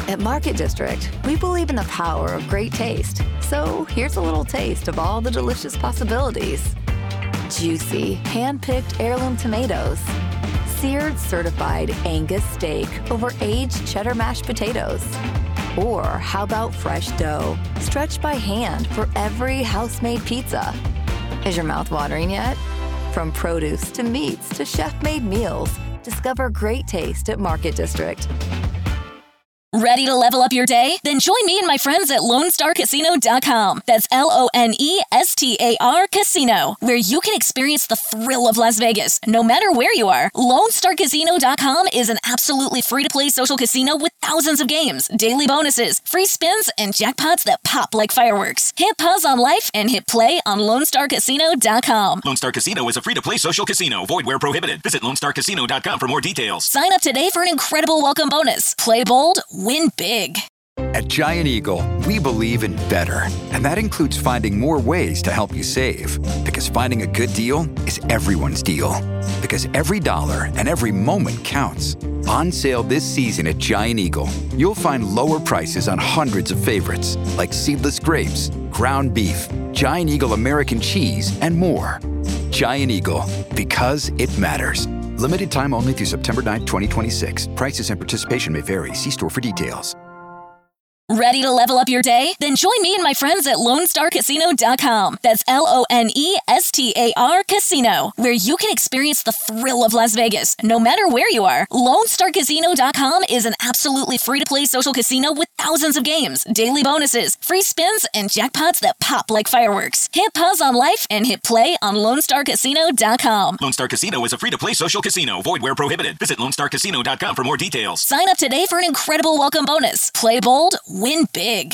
At Market District, we believe in the power of great taste. So here's a little taste of all the delicious possibilities. Juicy, hand-picked heirloom tomatoes. Seared certified Angus steak over aged cheddar mashed potatoes. Or how about fresh dough, stretched by hand for every house-made pizza? Is your mouth watering yet? From produce to meats to chef-made meals, discover great taste at Market District. Ready to level up your day? Then join me and my friends at LoneStarCasino.com. That's LONESTAR Casino, where you can experience the thrill of Las Vegas, no matter where you are. LoneStarCasino.com is an absolutely free-to-play social casino with thousands of games, daily bonuses, free spins, and jackpots that pop like fireworks. Hit pause on life and hit play on LoneStarCasino.com. Lone Star Casino is a free-to-play social casino. Void where prohibited. Visit LoneStarCasino.com for more details. Sign up today for an incredible welcome bonus. Play bold, win big. At Giant Eagle, we believe in better, and that includes finding more ways to help you save. Because finding a good deal is everyone's deal. Because every dollar and every moment counts. On sale this season at Giant Eagle, you'll find lower prices on hundreds of favorites, like seedless grapes, ground beef, Giant Eagle American cheese, and more. Giant Eagle, because it matters. Limited time only through September 9th, 2026. Prices and participation may vary. See store for details. Ready to level up your day? Then join me and my friends at LoneStarCasino.com. That's LONESTAR Casino, where you can experience the thrill of Las Vegas, no matter where you are. LoneStarCasino.com is an absolutely free-to-play social casino with thousands of games, daily bonuses, free spins, and jackpots that pop like fireworks. Hit pause on life and hit play on LoneStarCasino.com. Lone Star Casino is a free-to-play social casino. Void where prohibited. Visit LoneStarCasino.com for more details. Sign up today for an incredible welcome bonus. Play bold, win big.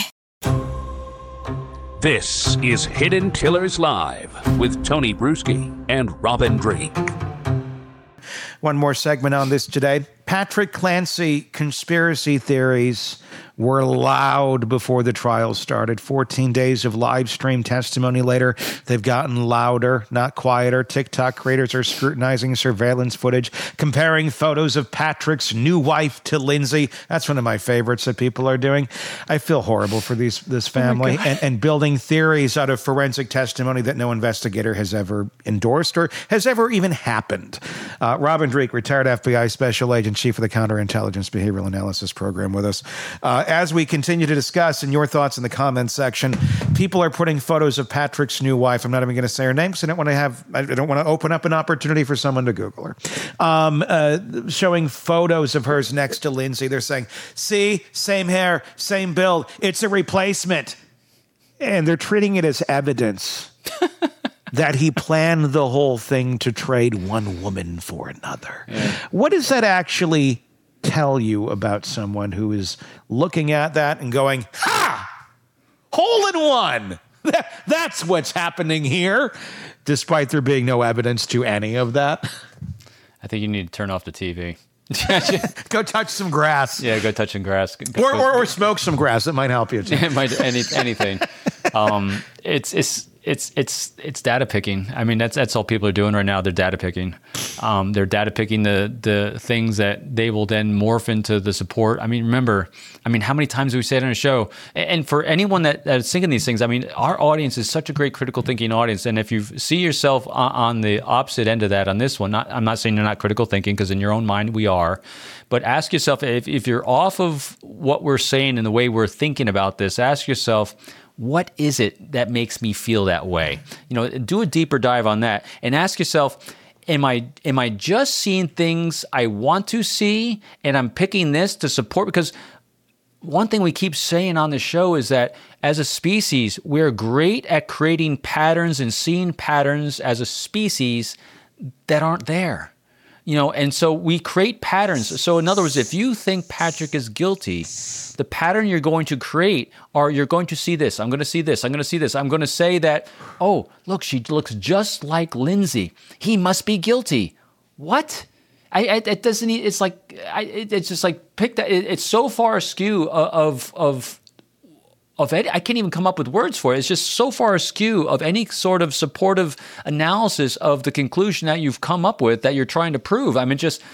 This is Hidden Tillers Live with Tony Bruschi and Robin Drake. One more segment on this today. Patrick Clancy conspiracy theories were loud before the trial started. 14 days of live stream testimony later, they've gotten louder, not quieter. TikTok creators are scrutinizing surveillance footage, comparing photos of Patrick's new wife to Lindsay. That's one of my favorites that people are doing. I feel horrible for this family and building theories out of forensic testimony that no investigator has ever endorsed or has ever even happened. Robin Drake, retired FBI special agent, chief of the Counterintelligence Behavioral Analysis Program, with us. As we continue to discuss, and your thoughts in the comments section, people are putting photos of Patrick's new wife. I'm not even going to say her name because I don't want to open up an opportunity for someone to Google her. Showing photos of hers next to Lindsay. They're saying, see, same hair, same build. It's a replacement. And they're treating it as evidence that he planned the whole thing to trade one woman for another. Yeah. What does that actually tell you about someone who is looking at that and going, ha! Hole in one! That's what's happening here, despite there being no evidence to any of that. I think you need to turn off the TV. Go touch some grass. Yeah, go touch some grass. Or smoke some grass. It might help you too. It might, anything. It's data picking. I mean, that's all people are doing right now. They're data picking. They're data picking the things that they will then morph into the support. I mean, remember, how many times do we say it on a show? And for anyone that's thinking these things, our audience is such a great critical thinking audience. And if you see yourself on the opposite end of that on this one, I'm not saying you're not critical thinking, because in your own mind we are. But ask yourself, if you're off of what we're saying and the way we're thinking about this, ask yourself, what is it that makes me feel that way? Do a deeper dive on that and ask yourself, am I just seeing things I want to see and I'm picking this to support? Because one thing we keep saying on the show is that as a species, we're great at creating patterns and seeing patterns as a species that aren't there. And so we create patterns. So in other words, if you think Patrick is guilty, the pattern you're going to create you're going to see this. I'm going to see this. I'm going to see this. I'm going to say that, oh, look, she looks just like Lindsay. He must be guilty. What? It doesn't. It's like it's just like pick that. It's so far askew of I can't even come up with words for it. It's just so far askew of any sort of supportive analysis of the conclusion that you've come up with that you're trying to prove.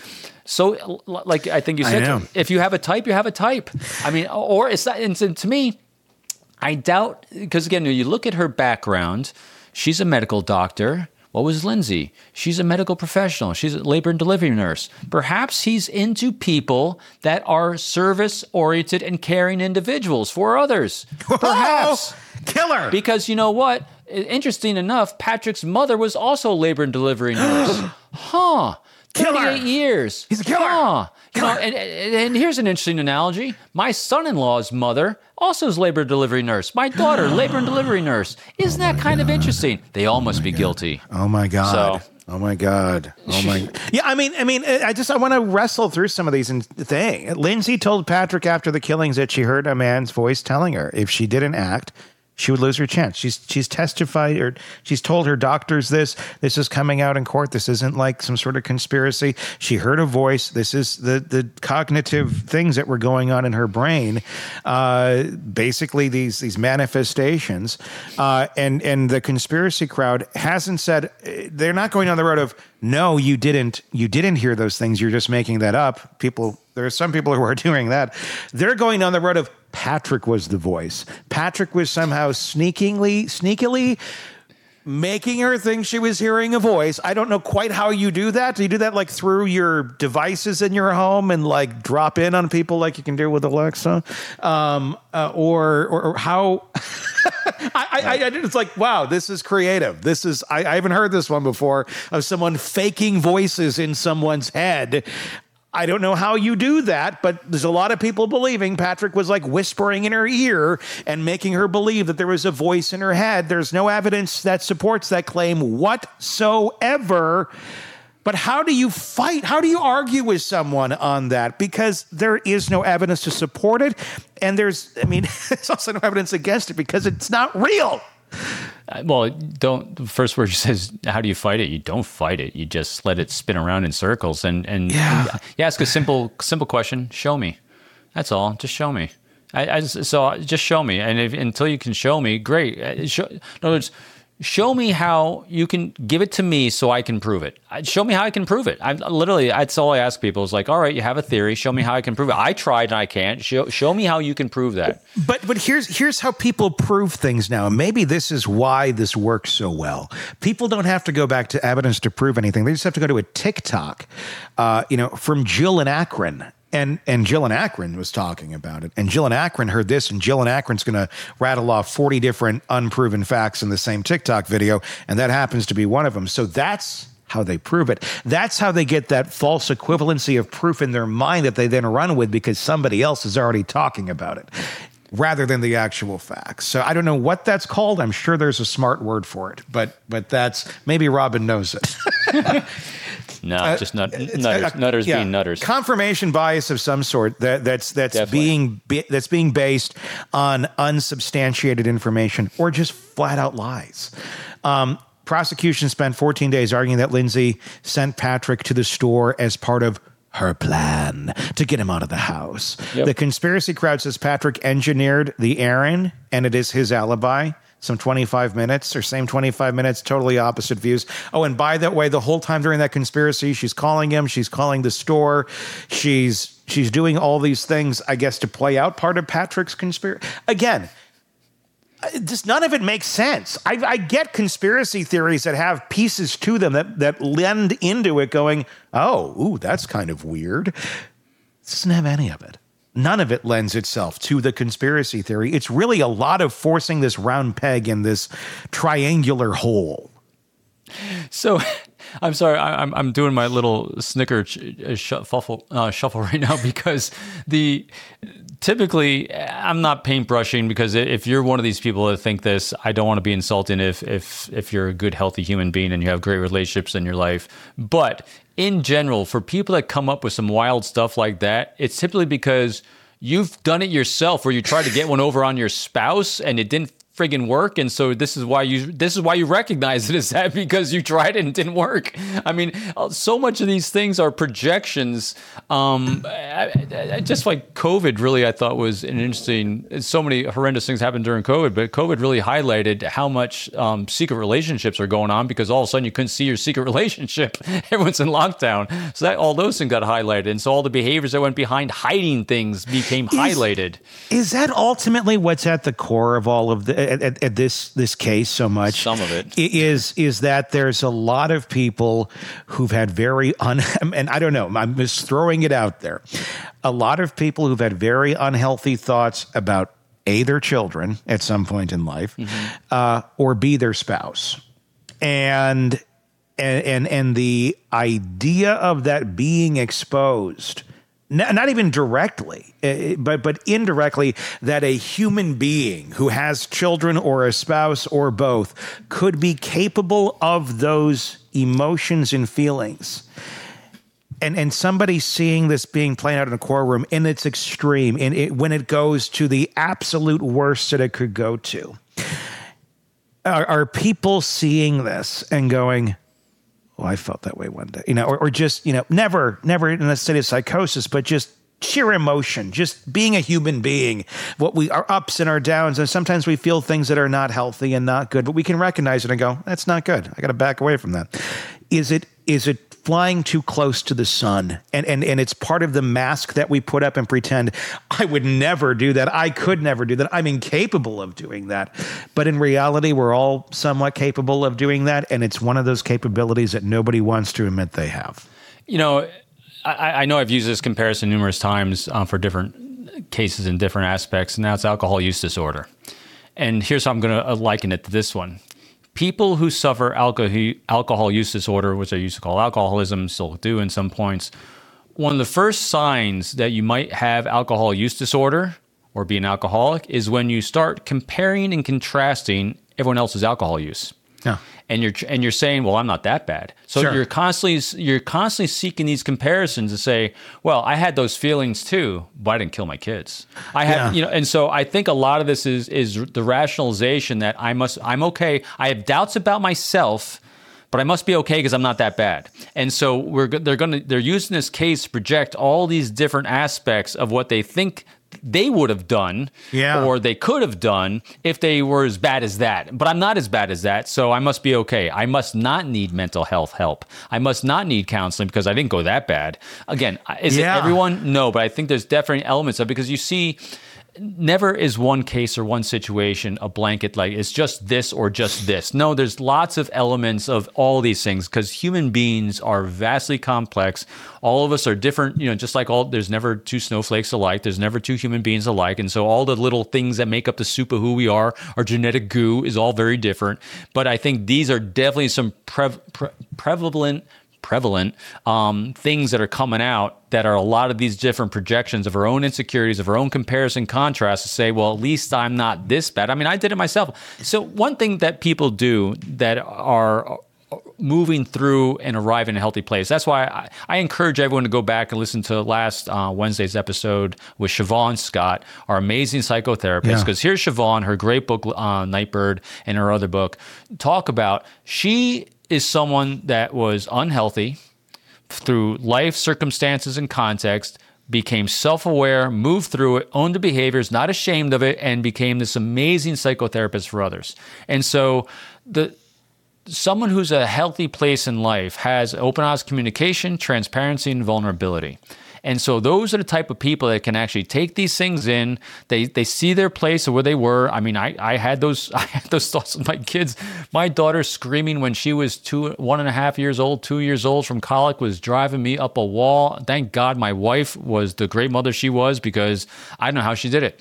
So, like I think you said, if you have a type, you have a type. I mean, or it's not. And to me, I doubt, because again, you look at her background. She's a medical doctor. What was Lindsay? She's a medical professional. She's a labor and delivery nurse. Perhaps he's into people that are service-oriented and caring individuals for others. Perhaps. Killer. Because you know what? Interesting enough, Patrick's mother was also a labor and delivery nurse. 38 years. He's a killer. You know, and here's an interesting analogy. My son-in-law's mother also is labor and delivery nurse. My daughter, labor and delivery nurse. Isn't that kind of interesting? They all must be guilty. Oh my God. So, oh my God. Oh my. Yeah, I mean, I want to wrestle through some of these things. Lindsay told Patrick after the killings that she heard a man's voice telling her if she didn't act, she would lose her chance. She's testified, or she's told her doctors this is coming out in court. This isn't like some sort of conspiracy. She heard a voice. This is the cognitive things that were going on in her brain. Basically these manifestations. And the conspiracy crowd hasn't said, they're not going on the road of, no, you didn't hear those things. You're just making that up. There are some people who are doing that. They're going down the road of Patrick was the voice. Patrick was somehow sneakily making her think she was hearing a voice. I don't know quite how you do that. Do you do that like through your devices in your home and like drop in on people like you can do with Alexa? Or how? It's like, wow, this is creative. I haven't heard this one before, of someone faking voices in someone's head. I don't know how you do that, but there's a lot of people believing Patrick was like whispering in her ear and making her believe that there was a voice in her head. There's no evidence that supports that claim whatsoever. But how do you fight? How do you argue with someone on that? Because there is no evidence to support it. And there's also no evidence against it because it's not real. Well, the first word she says, how do you fight it? You don't fight it. You just let it spin around in circles and you ask a simple question. Show me. That's all. Just show me. So just show me. And until you can show me, great. In other words, show me how you can give it to me so I can prove it. Show me how I can prove it. That's all I ask people is like, all right, you have a theory. Show me how I can prove it. I tried and I can't. Show me how you can prove that. But here's how people prove things now. Maybe this is why this works so well. People don't have to go back to evidence to prove anything. They just have to go to a TikTok, from Jill in Akron. And Jill in Akron was talking about it. And Jill in Akron heard this, and Jill in Akron's going to rattle off 40 different unproven facts in the same TikTok video, and that happens to be one of them. So that's how they prove it. That's how they get that false equivalency of proof in their mind that they then run with because somebody else is already talking about it, rather than the actual facts. So I don't know what that's called. I'm sure there's a smart word for it, but that's, maybe Robin knows it. No, just nutters being nutters. Confirmation bias of some sort that's being based on unsubstantiated information or just flat out lies. Prosecution spent 14 days arguing that Lindsay sent Patrick to the store as part of her plan to get him out of the house. Yep. The conspiracy crowd says Patrick engineered the errand and it is his alibi. Some 25 minutes, totally opposite views. Oh, and by the way, the whole time during that conspiracy, she's calling him, she's calling the store, she's doing all these things, I guess, to play out part of Patrick's conspiracy. Again, just none of it makes sense. I get conspiracy theories that have pieces to them that lend into it going, that's kind of weird. It doesn't have any of it. None of it lends itself to the conspiracy theory. It's really a lot of forcing this round peg in this triangular hole. So, I'm sorry, I'm doing my little snicker shuffle right now because typically I'm not paintbrushing because if you're one of these people that think this, I don't want to be insulting if you're a good, healthy human being and you have great relationships in your life. But in general, for people that come up with some wild stuff like that, it's typically because you've done it yourself, where you tried to get one over on your spouse and it didn't friggin' work, and so this is why you recognize it as that, because you tried it and it didn't work. I mean, so much of these things are projections. Just like COVID, really, I thought was an interesting. So many horrendous things happened during COVID, but COVID really highlighted how much secret relationships are going on, because all of a sudden you couldn't see your secret relationship. Everyone's in lockdown, so that all those things got highlighted, and so all the behaviors that went behind hiding things became highlighted. Is that ultimately what's at the core of all of this case so much? Some of it is that there's a lot of people who've had and I don't know, I'm just throwing it out there. A lot of people who've had very unhealthy thoughts about A, their children at some point in life, or B, their spouse. And the idea of that being exposed, not even directly, but indirectly, that a human being who has children or a spouse or both could be capable of those emotions and feelings. And somebody seeing this being played out in a courtroom in its extreme, when it goes to the absolute worst that it could go to, are people seeing this and going, "Oh, I felt that way one day," or just, never in a state of psychosis, but just sheer emotion, just being a human being, our ups and our downs. And sometimes we feel things that are not healthy and not good, but we can recognize it and go, "That's not good. I got to back away from that." Is it flying too close to the sun? And it's part of the mask that we put up and pretend, I would never do that. I could never do that. I'm incapable of doing that. But in reality, we're all somewhat capable of doing that. And it's one of those capabilities that nobody wants to admit they have. I know I've used this comparison numerous times for different cases and different aspects, and now it's alcohol use disorder. And here's how I'm going to liken it to this one. People who suffer alcohol use disorder, which I used to call alcoholism, still do in some points, one of the first signs that you might have alcohol use disorder or be an alcoholic is when you start comparing and contrasting everyone else's alcohol use. Yeah. And you're saying, well, I'm not that bad. So sure. You're constantly seeking these comparisons to say, well, I had those feelings too, but I didn't kill my kids. And so I think a lot of this is the rationalization that I'm okay. I have doubts about myself, but I must be okay because I'm not that bad. And so they're using this case to project all these different aspects of what they think they would have done, or they could have done if they were as bad as that. But I'm not as bad as that, so I must be okay. I must not need mental health help. I must not need counseling because I didn't go that bad. Again, is it everyone? No, but I think there's definitely elements of it, because you see, never is one case or one situation a blanket, like it's just this or just this. No, there's lots of elements of all these things, because human beings are vastly complex. All of us are different, just like there's never two snowflakes alike. There's never two human beings alike. And so all the little things that make up the soup of who we are, our genetic goo, is all very different. But I think these are definitely some prevalent things that are coming out that are a lot of these different projections of our own insecurities, of our own comparison contrast, to say, well, at least I'm not this bad. I mean, I did it myself. So one thing that people do that are moving through and arrive in a healthy place. That's why I encourage everyone to go back and listen to last Wednesday's episode with Siobhan Scott, our amazing psychotherapist, because here's Siobhan, her great book, Nightbird, and her other book, talk about she is someone that was unhealthy through life circumstances and context, became self-aware, moved through it, owned the behaviors, not ashamed of it, and became this amazing psychotherapist for others. And so someone who's a healthy place in life has open, honest communication, transparency, and vulnerability. And so those are the type of people that can actually take these things in. They see their place or where they were. I mean, I had those thoughts with my kids. My daughter screaming when she was 1.5 years old, 2 years old from colic was driving me up a wall. Thank God my wife was the great mother she was, because I don't know how she did it.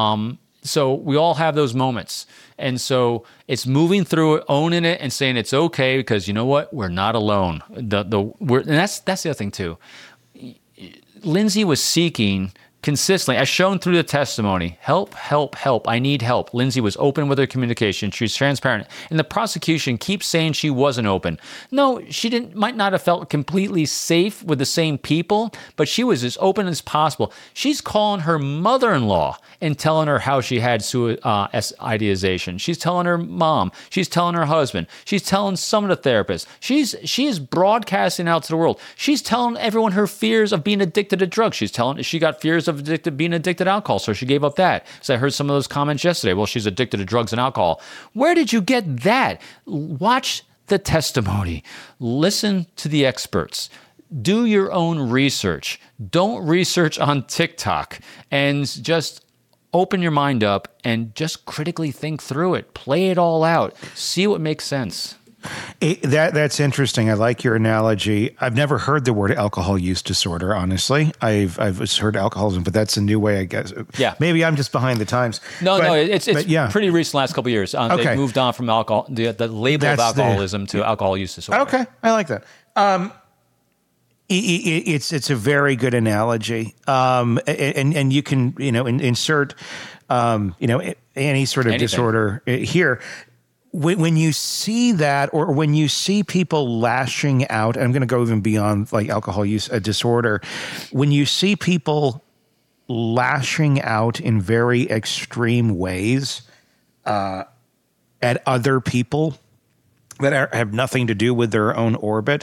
So we all have those moments. And so it's moving through it, owning it, and saying it's okay, because you know what? We're not alone. And that's the other thing too. Lindsay was seeking consistently, as shown through the testimony, help. I need help. Lindsay was open with her communication. She was transparent. And the prosecution keeps saying she wasn't open. No, she might not have felt completely safe with the same people, but she was as open as possible. She's calling her mother-in-law and telling her how she had ideation. She's telling her mom. She's telling her husband. She's telling some of the therapists. She is broadcasting out to the world. She's telling everyone her fears of being addicted to drugs. She got fears of being addicted to alcohol, so she gave up that. So I heard some of those comments yesterday. Well, she's addicted to drugs and alcohol. Where did you get that? Watch the testimony. Listen to the experts. Do your own research. Don't research on TikTok, and just open your mind up and just critically think through it. Play it all out. See what makes sense. That's interesting. I like your analogy. I've never heard the word alcohol use disorder, honestly. I've heard alcoholism, but that's a new way, I guess. Yeah. Maybe I'm just behind the times. No, it's pretty recent, last couple of years. Okay. They've moved on from alcohol, the label of alcoholism to alcohol use disorder. Okay, I like that. It's a very good analogy, and you can insert any sort of disorder here. When you see that, or when you see people lashing out, I'm going to go even beyond like alcohol use disorder. When you see people lashing out in very extreme ways at other people that have nothing to do with their own orbit,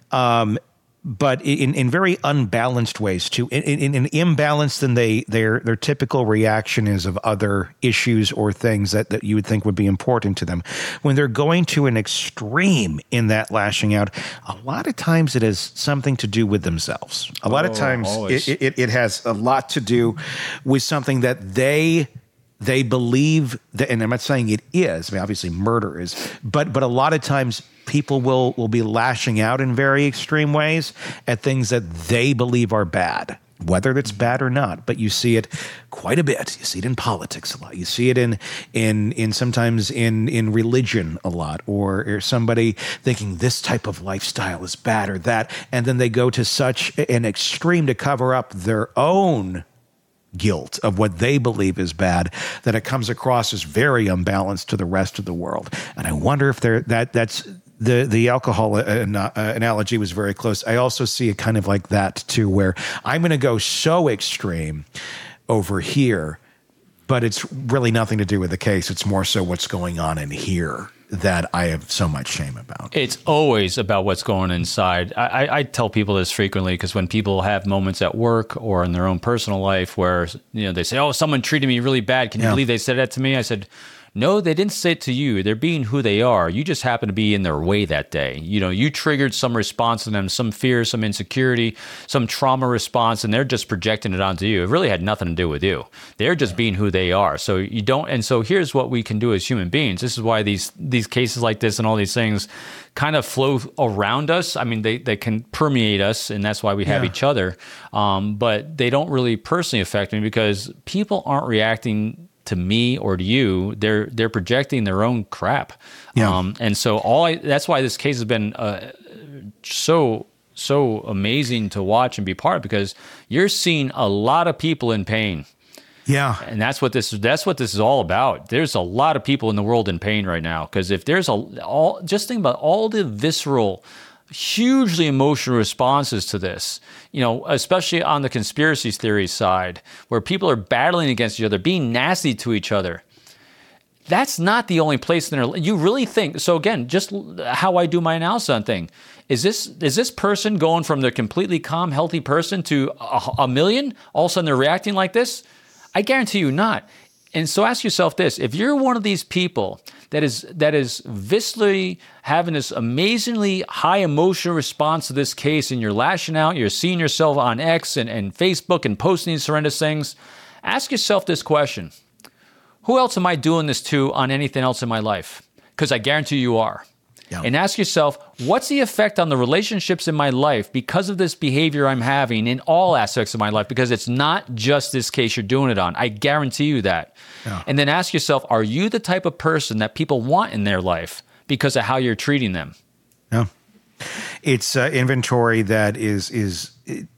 but in very unbalanced ways too, in an imbalance than their typical reaction is of other issues or things that you would think would be important to them. When they're going to an extreme in that lashing out, a lot of times it has something to do with themselves. A lot of times it has a lot to do with something that they believe that, and I'm not saying it is. I mean, obviously murder is, but a lot of times people will be lashing out in very extreme ways at things that they believe are bad, whether that's bad or not. But you see it quite a bit. You see it in politics a lot. You see it in sometimes in religion a lot, or somebody thinking this type of lifestyle is bad or that, and then they go to such an extreme to cover up their own guilt of what they believe is bad, that it comes across as very unbalanced to the rest of the world. And I wonder if that's the alcohol analogy was very close. I also see it kind of like that too, where I'm going to go so extreme over here, but it's really nothing to do with the case. It's more so what's going on in here that I have so much shame about. It's always about what's going on inside. I tell people this frequently, because when people have moments at work or in their own personal life where they say, "Oh, someone treated me really bad. Can you believe they said that to me?" I said, "No, they didn't say it to you. They're being who they are. You just happen to be in their way that day. You triggered some response in them, some fear, some insecurity, some trauma response, and they're just projecting it onto you. It really had nothing to do with you. They're just being who they are. So you don't. And so here's what we can do as human beings. This is why these cases like this and all these things kind of flow around us. I mean, they can permeate us, and that's why we have each other. But they don't really personally affect me, because people aren't reacting to me or to you. They're projecting their own crap. And so that's why this case has been so amazing to watch and be part of, because you're seeing a lot of people in pain. Yeah. And that's what this is all about. There's a lot of people in the world in pain right now, because if there's just think about all the visceral, hugely emotional responses to this, especially on the conspiracy theory side, where people are battling against each other, being nasty to each other. That's not the only place in their life. You really think, so again, just how I do my analysis on thing. Is this person going from the completely calm, healthy person to a million? All of a sudden they're reacting like this? I guarantee you not. And so ask yourself this: if you're one of these people that is viscerally having this amazingly high emotional response to this case, and you're lashing out, you're seeing yourself on X and Facebook and posting these horrendous things, ask yourself this question: who else am I doing this to on anything else in my life? Because I guarantee you are. Yeah. And ask yourself, what's the effect on the relationships in my life because of this behavior I'm having in all aspects of my life? Because it's not just this case you're doing it on. I guarantee you that. Yeah. And then ask yourself, are you the type of person that people want in their life because of how you're treating them? Yeah. It's inventory that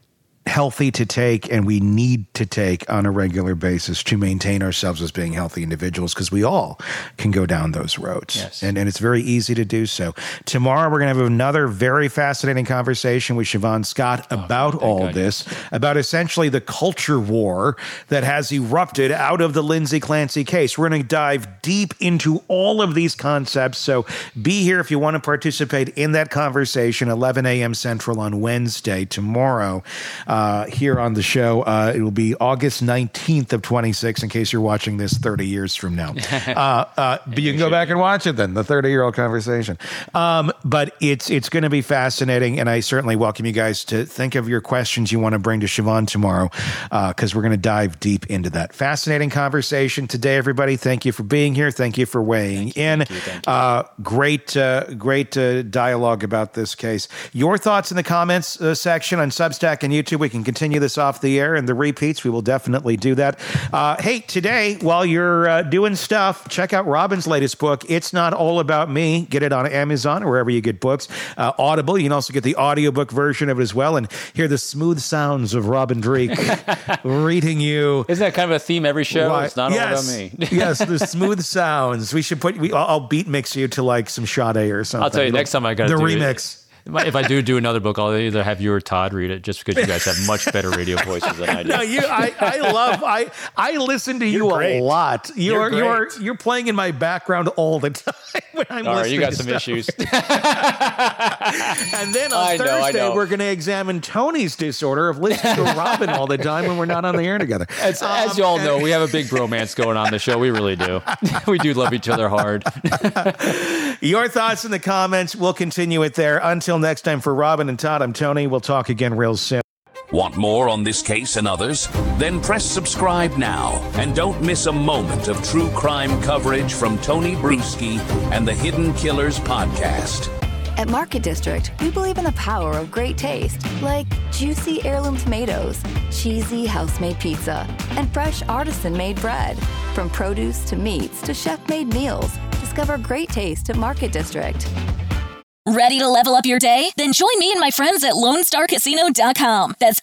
healthy to take and we need to take on a regular basis to maintain ourselves as being healthy individuals, because we all can go down those roads. Yes. And it's very easy to do so. Tomorrow, we're going to have another very fascinating conversation with Siobhan Scott about all this, about essentially the culture war that has erupted out of the Lindsay Clancy case. We're going to dive deep into all of these concepts. So be here if you want to participate in that conversation, 11 a.m. Central on Wednesday, tomorrow, here on the show. It will be August 19th of 26, in case you're watching this 30 years from now. But you can go back and watch it then, the 30-year-old conversation. But it's going to be fascinating, and I certainly welcome you guys to think of your questions you want to bring to Siobhan tomorrow, because we're going to dive deep into that. Fascinating conversation today, everybody. Thank you for being here. Thank you for weighing in. Thank you. Great dialogue about this case. Your thoughts in the comments section on Substack and YouTube. We can continue this off the air, and the repeats, we will definitely do that. Hey, today, while you're doing stuff, check out Robin's latest book, It's Not All About Me. Get it on Amazon or wherever you get books. Audible, you can also get the audiobook version of it as well, and hear the smooth sounds of Robin Dreek reading you. Isn't that kind of a theme every show? It's not all about me. Yes, the smooth sounds. We should I'll beat mix you to like some Sade or something. I'll tell you, next time I got to do remix. If I do another book, I'll either have you or Todd read it, just because you guys have much better radio voices than I do. No, I listen to you a lot. You're playing in my background all the time when I'm all right, listening. you got to some stuff. issues. And then on Thursday, we're going to examine Tony's disorder of listening to Robin all the time when we're not on the air together. As you all know, we have a big bromance going on the show. We really do. We do love each other hard. Your thoughts in the comments. We'll continue it there. Until next time, for Robin and Todd, I'm Tony. We'll talk again real soon. Want more on this case and others? Then press subscribe now and don't miss a moment of true crime coverage from Tony Bruschi and the Hidden Killers podcast. At Market District, we believe in the power of great taste, like juicy heirloom tomatoes, cheesy house-made pizza, and fresh artisan-made bread. From produce to meats to chef-made meals, discover great taste at Market District. Ready to level up your day? Then join me and my friends at LoneStarCasino.com. That's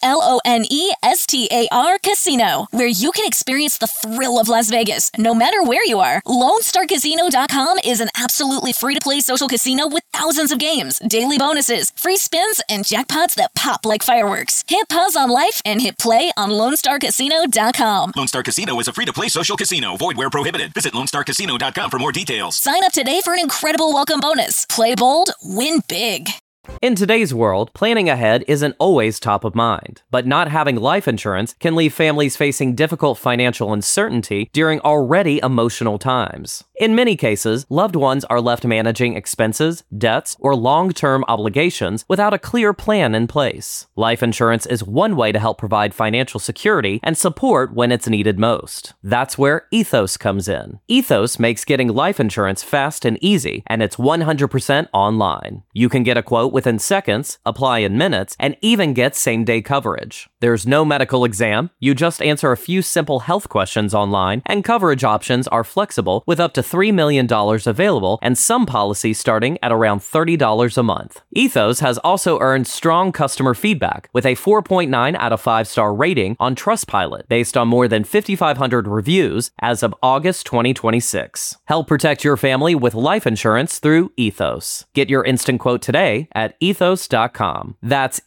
LoneStar Casino, where you can experience the thrill of Las Vegas, no matter where you are. LoneStarCasino.com is an absolutely free-to-play social casino with thousands of games, daily bonuses, free spins, and jackpots that pop like fireworks. Hit pause on life and hit play on LoneStarCasino.com. Lone Star Casino is a free-to-play social casino. Void where prohibited. Visit LoneStarCasino.com for more details. Sign up today for an incredible welcome bonus. Play bold, win big. In today's world, planning ahead isn't always top of mind, but not having life insurance can leave families facing difficult financial uncertainty during already emotional times. In many cases, loved ones are left managing expenses, debts, or long-term obligations without a clear plan in place. Life insurance is one way to help provide financial security and support when it's needed most. That's where Ethos comes in. Ethos makes getting life insurance fast and easy, and it's 100% online. You can get a quote within seconds, apply in minutes, and even get same-day coverage. There's no medical exam, you just answer a few simple health questions online, and coverage options are flexible with up to $3 million available and some policies starting at around $30 a month. Ethos has also earned strong customer feedback with a 4.9 out of 5-star rating on Trustpilot based on more than 5,500 reviews as of August 2026. Help protect your family with life insurance through Ethos. Get your instant quote today at ethos.com. That's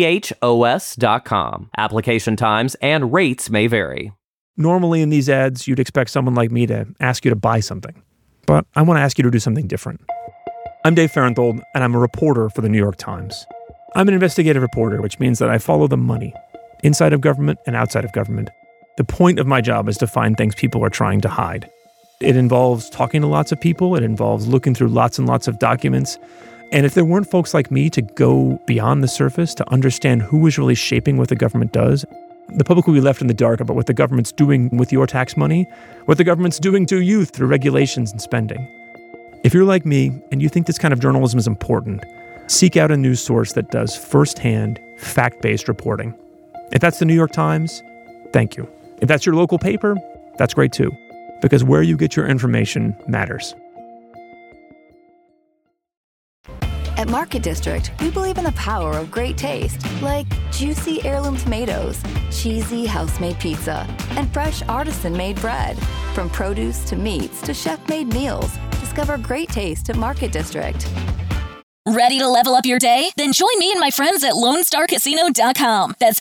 ETHOS.com. Application times and rates may vary. Normally in these ads, you'd expect someone like me to ask you to buy something. But I want to ask you to do something different. I'm Dave Farenthold, and I'm a reporter for the New York Times. I'm an investigative reporter, which means that I follow the money, inside of government and outside of government. The point of my job is to find things people are trying to hide. It involves talking to lots of people. It involves looking through lots and lots of documents. And if there weren't folks like me to go beyond the surface to understand who is really shaping what the government does, the public will be left in the dark about what the government's doing with your tax money, what the government's doing to you through regulations and spending. If you're like me and you think this kind of journalism is important, seek out a news source that does firsthand, fact-based reporting. If that's the New York Times, thank you. If that's your local paper, that's great too, because where you get your information matters. At Market District, we believe in the power of great taste, like juicy heirloom tomatoes, cheesy house-made pizza, and fresh artisan-made bread. From produce to meats to chef-made meals, discover great taste at Market District. Ready to level up your day? Then join me and my friends at LoneStarCasino.com. That's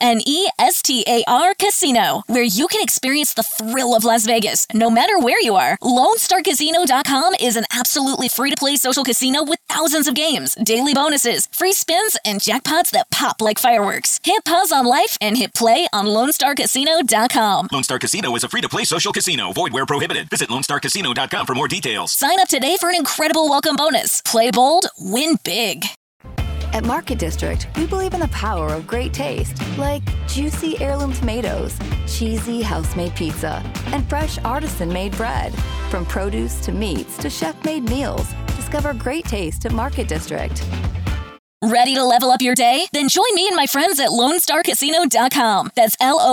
LoneStar Casino, where you can experience the thrill of Las Vegas, no matter where you are. LoneStarCasino.com is an absolutely free-to-play social casino with thousands of games, daily bonuses, free spins, and jackpots that pop like fireworks. Hit pause on life and hit play on LoneStarCasino.com. Lone Star Casino is a free-to-play social casino. Void where prohibited. Visit LoneStarCasino.com for more details. Sign up today for an incredible welcome bonus. Play bold, win big. At Market District, we believe in the power of great taste, like juicy heirloom tomatoes, cheesy house-made pizza, and fresh artisan-made bread. From produce to meats to chef-made meals, discover great taste at Market District. Ready to level up your day? Then join me and my friends at LoneStarCasino.com. That's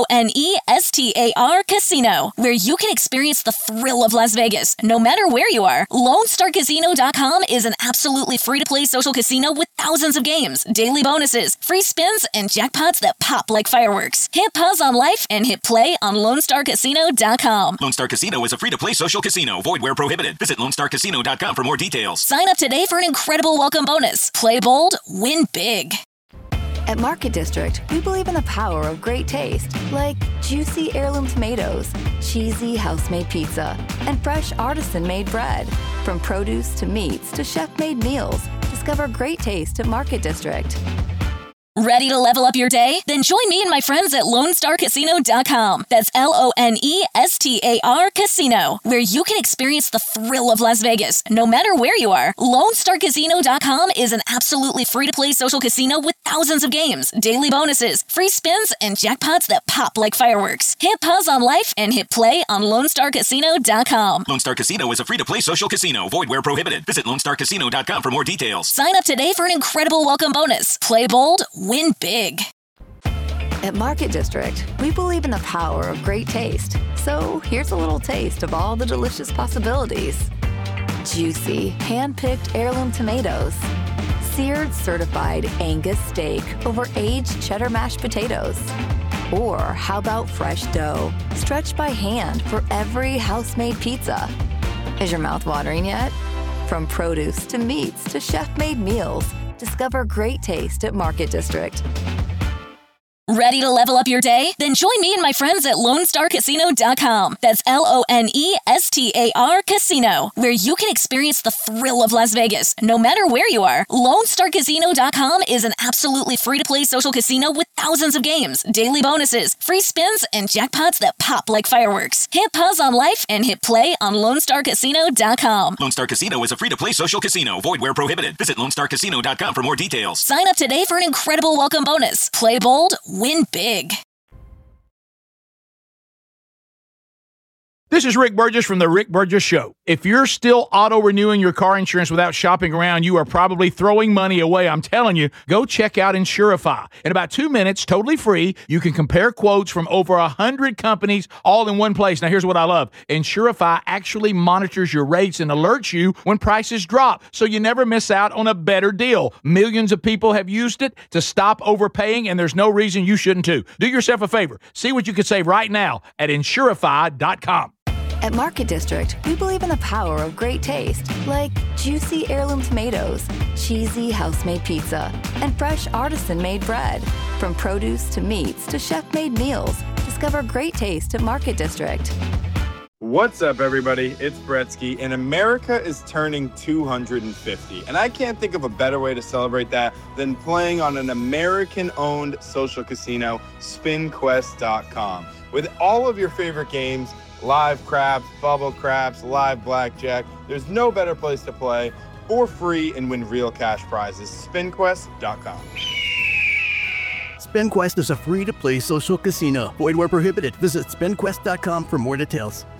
LoneStar Casino, where you can experience the thrill of Las Vegas, no matter where you are. LoneStarCasino.com is an absolutely free-to-play social casino with thousands of games, daily bonuses, free spins, and jackpots that pop like fireworks. Hit pause on life and hit play on LoneStarCasino.com. Lone Star Casino is a free-to-play social casino. Void where prohibited. Visit LoneStarCasino.com for more details. Sign up today for an incredible welcome bonus. Play bold, win big. At Market District, we believe in the power of great taste, like juicy heirloom tomatoes, cheesy house-made pizza, and fresh artisan-made bread. From produce to meats to chef-made meals, discover great taste at Market District. Ready to level up your day? Then join me and my friends at LoneStarCasino.com. That's LoneStar Casino, where you can experience the thrill of Las Vegas, no matter where you are. LoneStarCasino.com is an absolutely free-to-play social casino with thousands of games, daily bonuses, free spins, and jackpots that pop like fireworks. Hit pause on life and hit play on LoneStarCasino.com. Lone Star Casino is a free-to-play social casino. Void where prohibited. Visit LoneStarCasino.com for more details. Sign up today for an incredible welcome bonus. Play bold, win big. At Market District, we believe in the power of great taste. So here's a little taste of all the delicious possibilities. Juicy, hand-picked heirloom tomatoes. Seared certified Angus steak over aged cheddar mashed potatoes. Or how about fresh dough, stretched by hand for every house-made pizza? Is your mouth watering yet? From produce to meats to chef-made meals, discover great taste at Market District. Ready to level up your day? Then join me and my friends at LoneStarCasino.com. That's LoneStar Casino, where you can experience the thrill of Las Vegas, no matter where you are. LoneStarCasino.com is an absolutely free-to-play social casino with thousands of games, daily bonuses, free spins, and jackpots that pop like fireworks. Hit pause on life and hit play on LoneStarCasino.com. Lone Star Casino is a free-to-play social casino. Void where prohibited. Visit LoneStarCasino.com for more details. Sign up today for an incredible welcome bonus. Play bold, win big. This is Rick Burgess from The Rick Burgess Show. If you're still auto-renewing your car insurance without shopping around, you are probably throwing money away. I'm telling you, go check out Insurify. In about 2 minutes, totally free, you can compare quotes from over 100 companies all in one place. Now, here's what I love. Insurify actually monitors your rates and alerts you when prices drop, so you never miss out on a better deal. Millions of people have used it to stop overpaying, and there's no reason you shouldn't too. Do yourself a favor. See what you can save right now at Insurify.com. At Market District, we believe in the power of great taste, like juicy heirloom tomatoes, cheesy house-made pizza, and fresh artisan-made bread. From produce to meats to chef-made meals, discover great taste at Market District. What's up, everybody? It's Bretsky, and America is turning 250. And I can't think of a better way to celebrate that than playing on an American-owned social casino, SpinQuest.com. With all of your favorite games, live craps, bubble craps, live blackjack, there's no better place to play for free and win real cash prizes. SpinQuest.com. SpinQuest is a free-to-play social casino. Void where prohibited. Visit SpinQuest.com for more details.